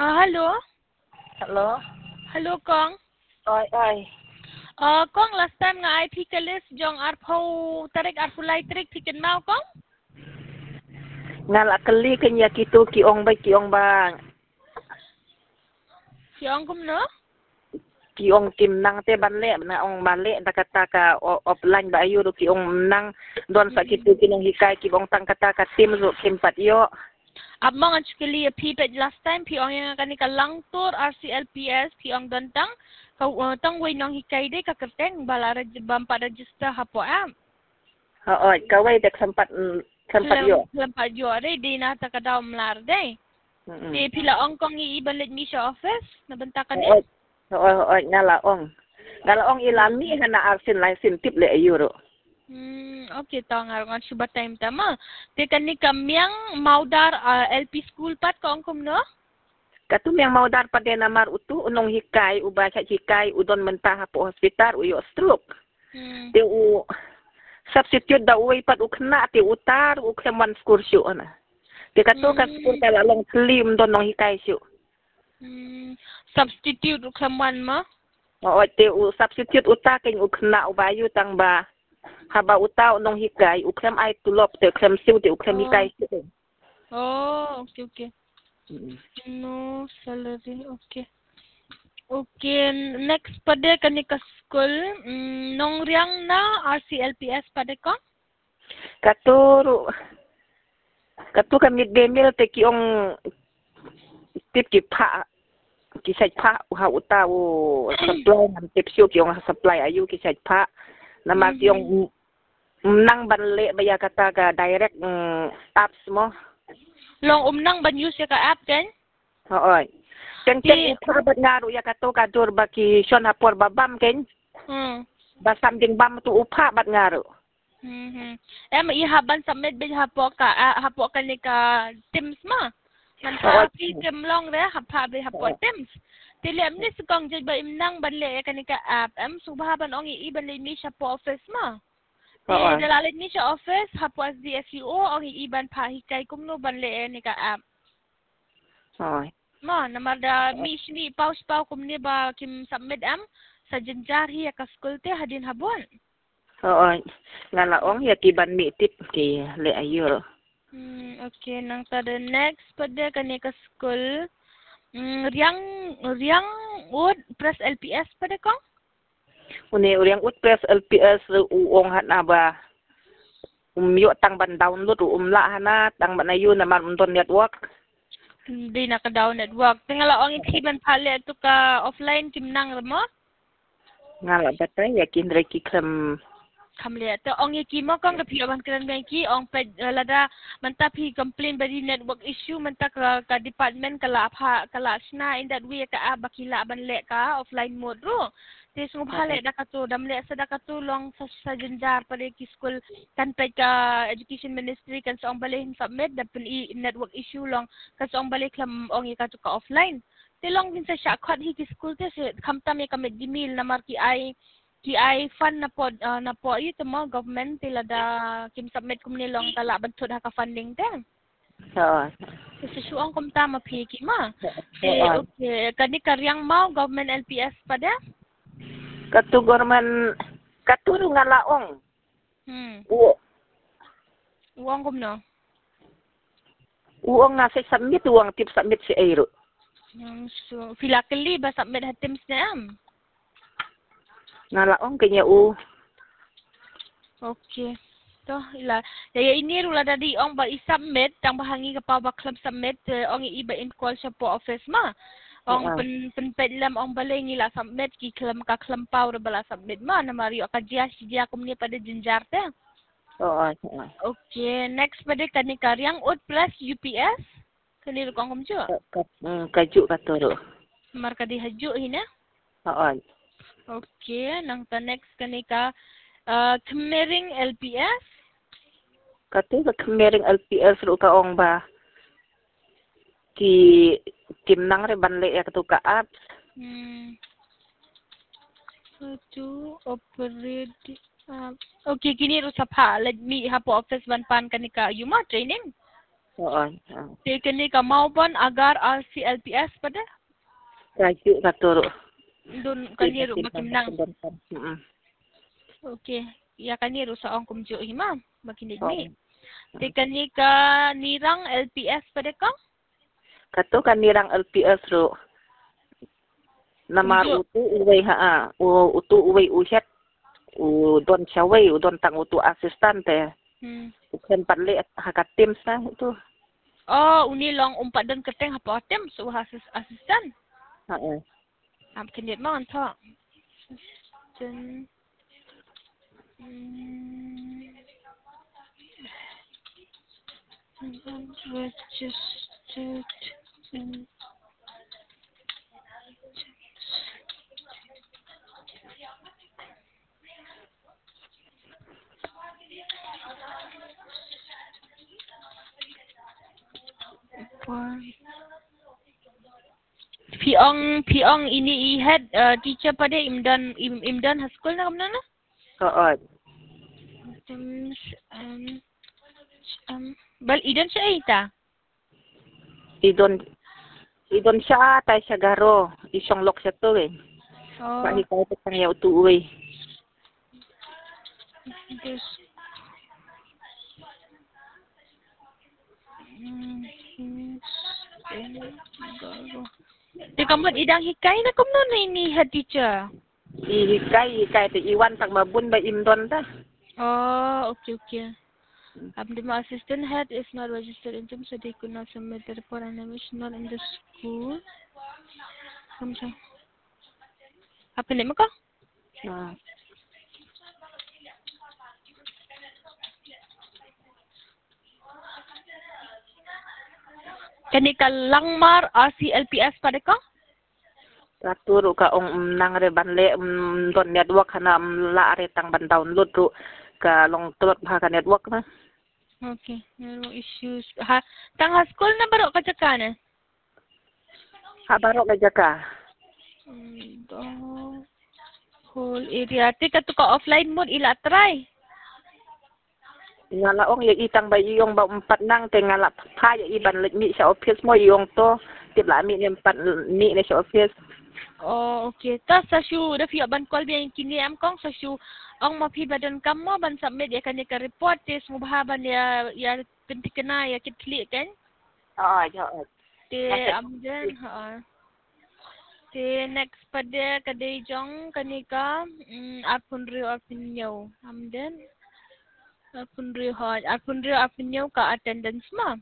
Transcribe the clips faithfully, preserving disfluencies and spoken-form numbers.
Uh, halo. Hello? Halo, Kong. Oi, oi. Uh, Kong, last time nga ay pikalis jong arpo tarik arpulay tarik pikin mau, Kong? Ngalak keli kenya kitu kiong ba kiong ba Siong kum no? kiong kim nang te banle na ong banle da kata ka o- offline ba ayu do kiong nang don sa kitu kinong hikai kibong tang kata ka tim zo kim pat yo. Abang ang chukili a pipet last time piong yang kani ka langtur R C L P S piong dantang ka uh, tang way nong hikay de ka kerteng bala raj bampa register hapo am. Ha oi kawai dek sempat mm, sempat yo. Lempat jo re di na ta ka daw mlar de. Mm. Di pila ong kong i ibalit mi sa office nabentakan ni. Oi. Oi oi ngala ong. Ngala ong ilami hana arsin lain sin tip le ayu ro. Hmm, okay, tahu ngarang subat time tama. Te kani kamyang maudar uh, L P school pat ko angkom no? Katu yang mau dar pada namar utu unong hikai ubah cak hikai udon mentah hapo hospital uyo stroke. Hmm. Te u substitute da uwi pat u kena te utar u keman skur syu ana. Te katu ka skur Hmm. kala long slim don nong hikai syu. Hmm. Substitute uklaman ma? O te u substitute uta ken u kena u bayu tang ba haba uta nong hikai u kem ai tulop te kem syu te u kem hikai syu. Oh, okay, okay. No salary, okay. Okay, next pada kani ka school, mm, nong riang na R C L P S pada ko? Katu katu ka midday meal te kiong tip ki pa kisah pa uha uta u supply nam tip syu kiong supply ayu kisah pa nama kiong nang banle baya kata ka direct mm, apps mo. Long umnang ban use ya ka app kan? Hoy. Ken ken upa bat ngaru ya kato ka dur baki shon hapor babam ken. Hmm. Ba something bam tu upa bat ngaru. Hmm. Em ihaban submit bin hapo ka uh, hapo ka ni ka Teams ma. Man pa pi kem long re hapa bi hapo Teams. Tili am ni sukong jay ba imnang banle ka ni ka app am subahaban ong i ban le ni siya po office ma. Ti dalalit ni siya office hapo as D S U O ong i iban pa hikay kum no banle ni ka app. Hoy. Ma namada mi shni paus pau kum ni ba kim submit am sa jenjar hi ka school te hadin habon. Hoy. Ngala ong ya ki ban mi tip ki le ayo. Hmm, okay. Nang tada next pada kani ka school. Hmm, riang riang wood press L P S pada kong? Uni uriang ut press L P S uong hat na ba. Um yo tang ban download um la hana tang ban ayu naman unton network. Hindi na ka down network. Tingala ong ikiban pala ito ka offline timnang mo? Ngala batay ya kindre ki klem Kamli ito ong ikimo kong kapi awan kran banki ong ped lada manta pi complain badi network issue manta ka, ka department kala apa kala sna in that way ka abakila ban le ka offline mode ro. Te sung phale da ka to damle sa da ka to long sa sa jenjar pare ki school kan ped ka education ministry kan sa ong balih submit da pun i network issue long ka sa ong balik lam ong ika to ka offline. Te long din sa sya khat hi ki school te se kamtam ya kamit gmail na marki ay ki ay fund na po uh, na po ito mo government tila da kim submit kum nilong kala bantud ha ka funding ten. Hoy. Kasi suang kum tama piki ma. Eh okay kani karyang mau government L P S pada? Katu government katu ngalaong. Hmm. U Uang kum no. uong nasi submit uang tip submit si airo. Hmm, so filakali ba submit ha Teams na am. Ngalaong kanya u. Okay. To ila daya ini rula dadi ong ba i-submit tang bahangi ka pa ba club submit uh, ong iba in call sa po office ma. Ong Uh-uh. pen pen pedlam ong balay ngila submit ki klam ka klampaw ra bala submit ma na Mario ka dia si dia kum ni pada jenjar te. Oo. Okay, next pada kani karyang ut plus U P S. Kani ro kong kumjo. Mm, kaju katuro. Marka di haju hina. Oo. Okay, nang ta next kani ka uh, Kemering L P S. Katu ka kemering L P S ro ka ong ba. Ki timnang re banle ya katu ka apps. Hmm. To operate uh, okay kini ro sa pa let me hapo office ban pan kanika yuma training Oo. Te kini ka mau pun agar R C L P S pada Kayu katuro. dun kani ru makinang. Mm. Okey. Ya kani ru sa ong kumjo hima makinig Oo. ni. Te kani ka nirang L P S pada ka? Kato kanirang L P S ro. Namar Kumjo. utu uway ha u utu uway uhet u don chaway u don tang utu asistante. Hmm. Bukan panle hakatim sa itu. Oh, uni long umpat dan keteng apa atem so asis asisten. Heeh. Am kini mau antha. Asisten. Hmm. Registered in Piong Piong ini i head uh, teacher pada Imdan Im, Imdan High School na kamna na? Oo. Um, um, um, bal idan siya ita. Idon idon siya tay siya garo. Isong lok siya to eh. Oh, Pakita ito pang yaw utu uway. this. Hmm, hmm, Di kamu idang hikay na kumno na ini head teacher. Ihikay, ikay te iwan tang mabun ba imdon ta. Oh, okay, okay. Um, the assistant head is not registered in terms so they could not submit the report and is not in the school. Kamu apa ni maka? Ah. Kani ka langmar R C L P S pada ka? Katuro ka ong nang re banle um, don network hana um, la are tang ban download ru ka long tulot ha ka network na. Okay, no issues. Ha, tang school na baro ka tsaka na? Ha baro ka jaka. Hmm, the whole area. Tika to ka offline mode ila try. Ngalaong yung itang ba yung ba umpat nang te ngala pa yung iban mi sa office mo yung to tibla mi ni empat ni na sa office. Oh, okay. Ta sa syu da fiya ban call biya kini am kong sa syu ang mapi badan kamo ban submit ya kani ka report tes mo bahaban ya ya penti kena ya kitli kan? Oo, oo. Te am den ha. Te next pada kadai jong kani ka mm, apun rio apinyo. Am den apun rio ha apun rio apinyo ka attendance ma.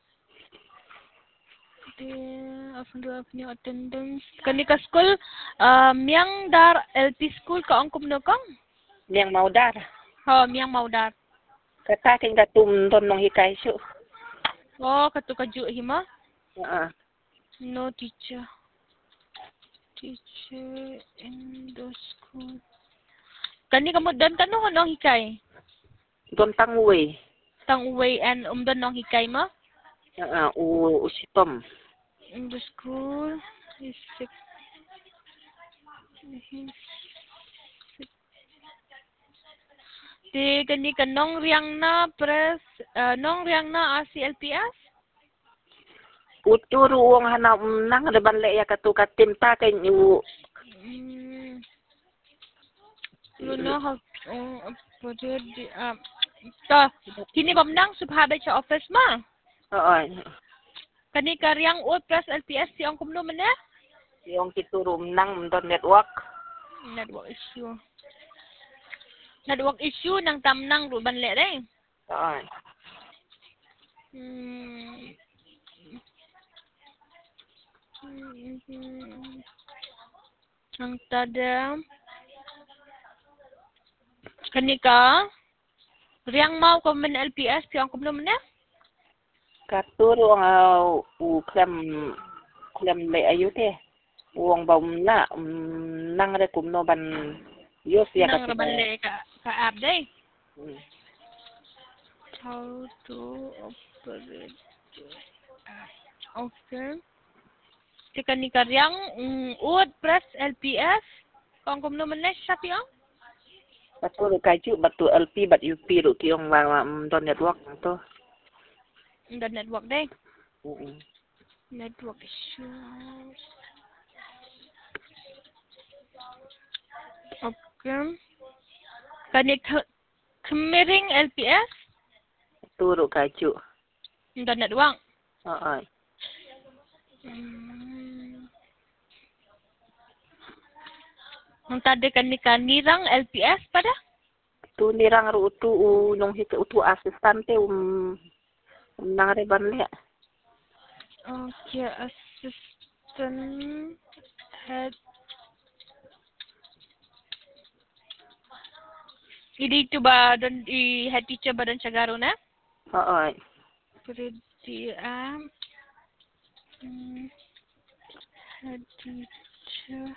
Dia after punya attendance kani ka school uh, miang dar L P school ka ang kumno kang Niyang maudar. ha miang mau dar Kata king katum don nong hikay su. oh katu kaju hima Oo. no teacher teacher in the school kani kamu dan kanu nong hikay Don tang uwi. tang way and umdan nong hikay ma Oo, u usitom. in the school is sick Di kani ka nong riang na press uh, nong riang na R C L P S Uturo uong hana um, nang re banle ya katu katim ta kay u Mm. Luna ha oh pwede di um ta kini bamnang subhabit sa office ma oo. kani karyang o press L P S si ang kumno man eh Yung kituro nang don network. network issue network issue nang tamnang ruban le re Oo. hmm Hmm. ang tada kani ka riang mau ko man L P S si ang kumno man eh Katuro ang uh, u klem klem le ayute. Uong ba um, na um, nang re kumno ban yos ya nang katu. ruban le ka ka app day Hmm. how to operate okay Tika ni karyang um, ud press L P S kung kumno man eh sa piang Katuro kaju batu L P bat U P ru ki yung um, don network to. The network day. Mm. Network issues. Okay. Kani kemiring L P S? Turo kaju. The network. Oo. Hmm. Nung tadi kani kanirang L P S pada? Tu nirang ru utu nung hika utu asistante um um nangre banle. Okay, assistant head. Ini itu ba dan di head teacher badan Cagaro na? Oo. Peridiam. Hmm. Head teacher.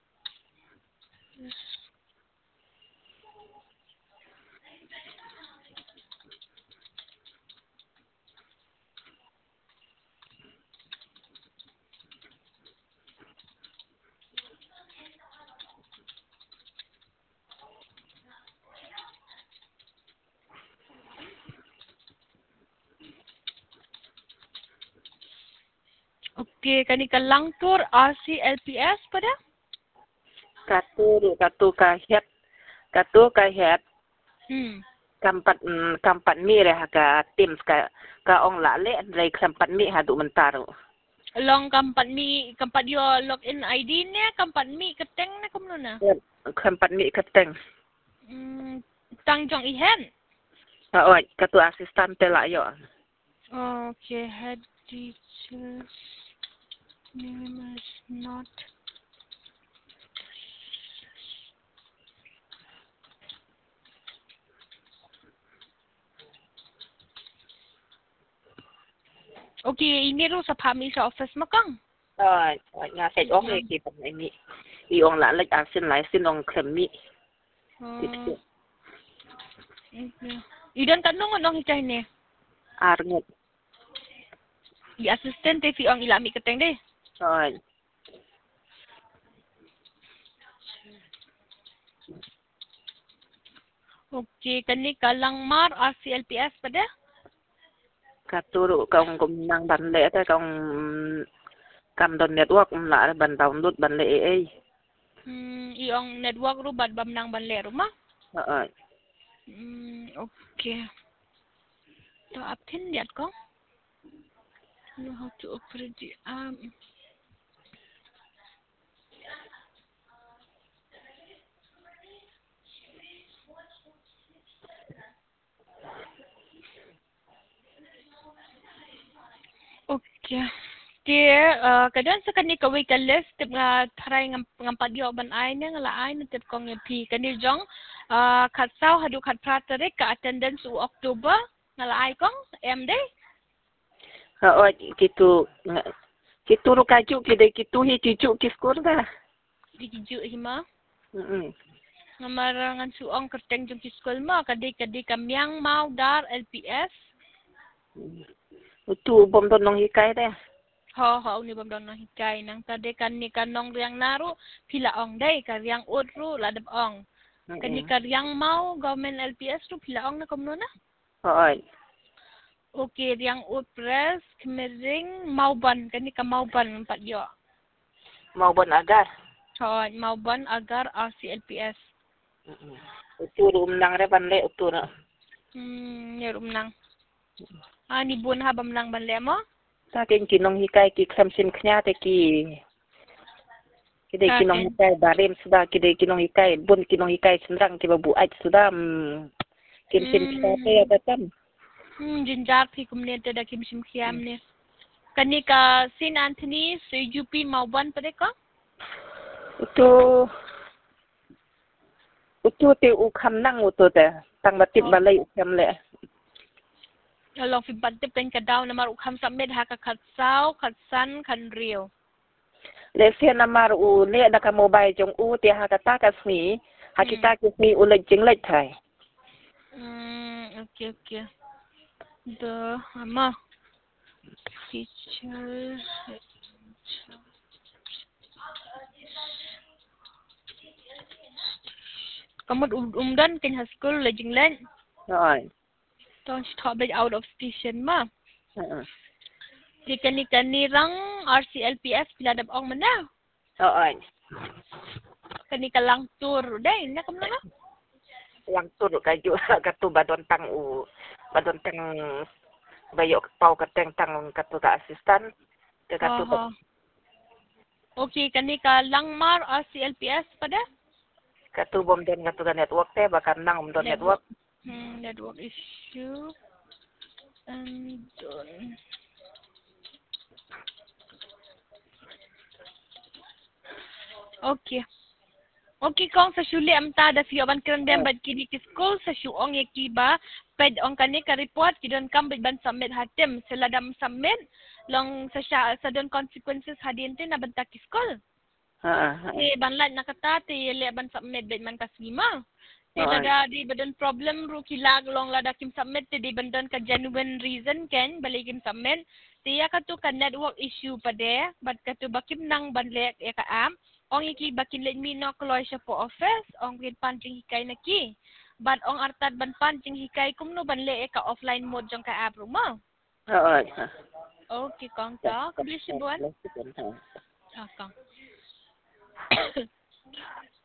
Okey, kani kalangtur R C L P S pada? Katu katu kahet. Katu kahet. Hmm. Kampat kampat mi re ka Teams ka ka ong la le re kampat mi hadu mentaro. Long kampat mi kampat yo login I D ni kampat mi keteng na kumno na. Kampat mi keteng. Hmm. Tangjong ihen. Oo, katu asistante la yo. Okay, head teacher name is not Okay, ini ro sa pami sa office makang. Ờ, nga sẽ ong cái phần này mi. I ong la lek asin lai sin ong krem mi. Oh. Okay. Idan tanong anong hicay ni? Arngut. I assistant fi ang ilami keteng deh. Rồi. Okay, kani kalang mar R C L P S pada? Katuru kong kum nang ban lệ ta kong kam don network um la ban download ban lệ ai. Hmm, iong network ro bad bam nang banle rumah? Ờ. Hmm, okay. To apin lihat ko. Know how to operate the arm. Okay. Dia uh, kadang sa kani kaway ka list tip nga try ngam ngampat yo ban ay na nga laay na tip kong pi kani jong uh, katsaw hadu kat praterik ka attendance u October nga laay kong M day. Ờ, kitu kitu ru kaju kide kitu hi cucu kiskur da. Di kiju hima. Heeh. Nga marangan suong kerteng jong kiskol mo kadi kadi kamyang mau dar L P S. Tu bom don nong hikai da. Ho ho ni bam don no hikay nang tadi kan ni kanong riang naru pila ong day ka riang utru ladap ong. Kani ka riang mau government L P S ru pila ong na komno na. Ờ. Okay, riang utpres kemiring mauban kani ka mauban empat yo. Mau bon agar. Ho mauban agar R C L P S. Heeh. Tu ru um nang re ban le tu na. Hmm, yerum nang. Ah ni bun ha bam nang ban le mo. Ta ken kinong hikai ki krem sin khnya te ki kide kinong hikai barem sudah kide kinong hikai bun kinong hikai sendrang ki babu aj sudah kim sin khnya te ya tam. Hmm, jinjar phi kumne te da kim sim khiam ne. Kani ka Saint Anthony C U P mauban pade ko? Itu itu te u kham nang uto te tang batip balai u kham le. Long fi bat tip pen ka daw na maru kham submit ha ka khatsaw khatsan khan riu. Le se namar u le da ka mobile jong u te ha ka ta ka smi ha kita ki smi u le jing le thai. Hmm, okay okay. The ama teacher kamu umdan ken ha school le jing len. Rồi. Don't stop it out of station ma. Oo. Di kani-kani rang R C L P F pila dabong mana. Oo. Kani kalang tur day na kam na. Yang tur kayo katu badon tang u badon tang bayo pau kateng tang katu ka asistan ke katu Aha. Okay, kani ka langmar R C L P S pada? katu bom den katu ka network te bakal nang um do network. Hmm, network issue. And done. Okay. Okay kong sa syuli amta da fiyo ban kran dem bad kini ki school sa syuong yakiba ped ong kani ka report kidon kam bad ban submit hatim sila dam submit long sa sya sa don consequences hadin tin na banta ki school. Ha. Ti banlat nakata ti le ban submit bad man kasima. Ti Oo. lada di badan problem ru kilag long lada kim submit ti di bandan ka genuine reason ken balik kim submit. Ti ya katu ka network issue pade bad katu bakim nang banlek ya ka am. Ong iki bakin let me no kloy siya po office ong kin pancing hikay na ki. Bad ong artad ban pancing hikay kumno banle ka offline mode jong ka app mo. Oo. Okay kong ta. Kabili si buwan. Ha. Ah, kong.